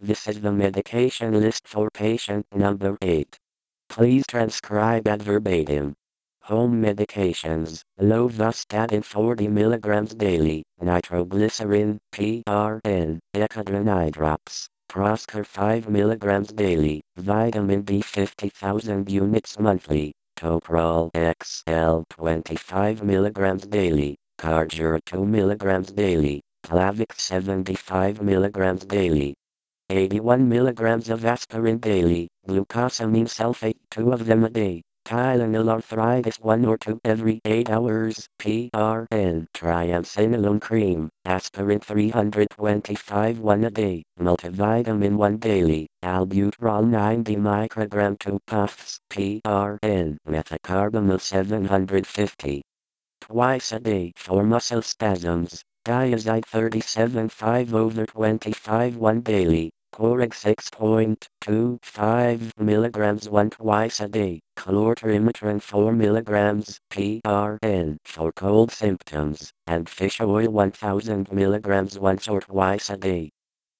This is the medication list for patient number 8. Please transcribe at verbatim. Home medications: lovastatin 40 mg daily, nitroglycerin, PRN, Ecodrin eye drops, Proscar 5 mg daily, vitamin D 50,000 units monthly, Toprol XL 25 mg daily, Carjur 2 mg daily, Plavix 75 mg daily, 81 milligrams of aspirin daily, glucosamine sulfate 2 of them a day, Tylenol arthritis 1 or 2 every 8 hours, PRN, triamcinolone cream, aspirin 325 1 a day, multivitamin 1 daily, albuterol 90 microgram 2 puffs, PRN, methacarbamol 750. Twice a day for muscle spasms, Diazide 37.5 over 25 1 daily, Coreg 6.25 milligrams 1 twice a day, chlortrimetrin 4 milligrams PRN for cold symptoms, and fish oil 1000 milligrams once or twice a day.